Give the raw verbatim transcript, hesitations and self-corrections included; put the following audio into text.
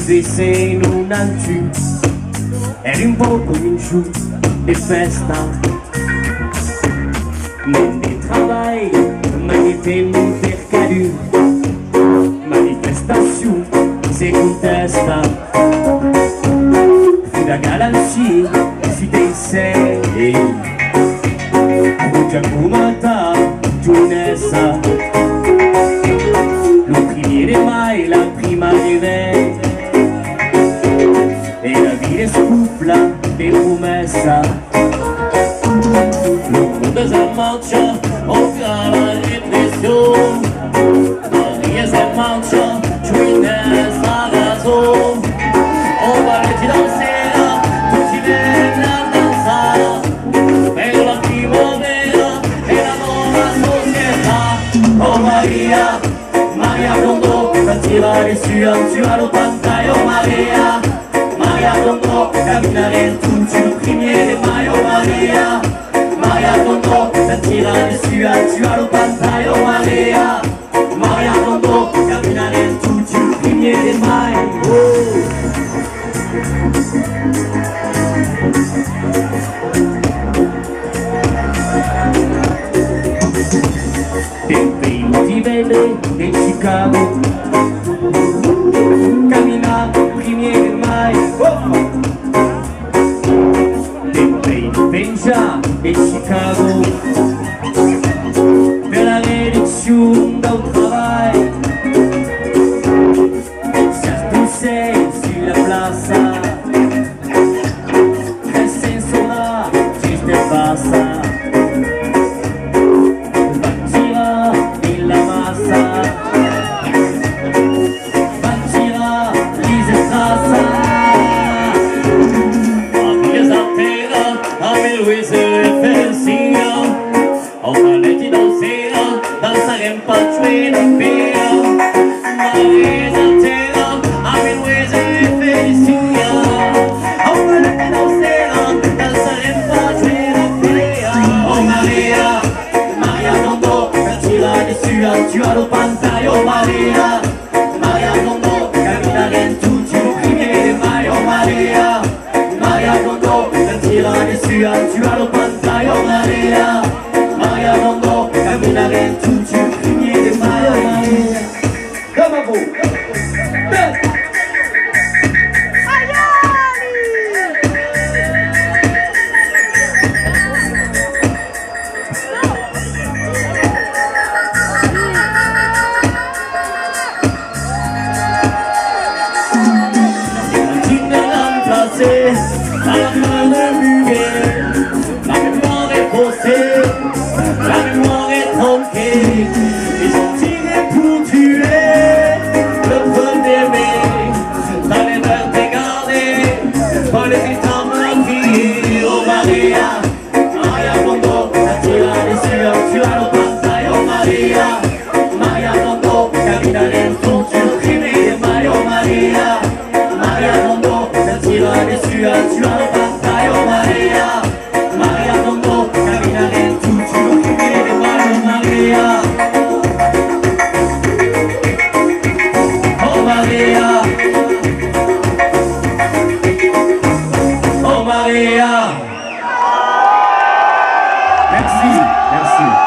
sei non anci, eri un po' cominciu e festa. Non di travail, manifestement percadu, manifestation, c'est contesta. Fu da galanci, si dei sei, Rugia comata, giunessa. Non finire mai la prima riveille, e la vita scuffla di promessa. Lo mondo si marcia, offre la repressione. Maria si marcia, giunessa razón. On va le danser, tutti vengono a danzare, per la primavera e la nuova società. Oh Maria, Maria Rondo, tirare su, su allo pantaio Maria, Maria Rondo, camminare tu sul primiere mai, oh Maria, Maria Rondo, tirare su, su allo pantaio Maria, Maria Rondo, camminare tu sul primiere mai, oh. Del primo di vede in Chicago, camminato primiere mai, oh! Del primo pensa in Chicago, per la réduction del travail. Ça tu sei sulla plaza, nel senso là ci te passa. Tu allo pantaio Maria, Maria Rondo, camminare in tutti i primieri mai, oh Maria, Maria Rondo, tirare su, tu allo pantaio Maria, Maria Rondo, camminare in tutti i primieri mai, oh Maria. Come vous? La mémoire est faussée, la mémoire est tronquée. Ils ont tiré pour tuer le premier mai. Dans les mœurs dégardées, par les états meurtris. Oh Maria, Maria Rondo, la tirade sur, tu as le pantail. Oh Maria, Maria Rondo, camminare tu sul crimine mai. Oh Maria, Maria Rondo, la tirade sur, tu as le pantail. Oh Maria, Maria Rondo, camminare tu sul crimine mai. Oh Maria, oh Maria, oh Maria. Merci, merci.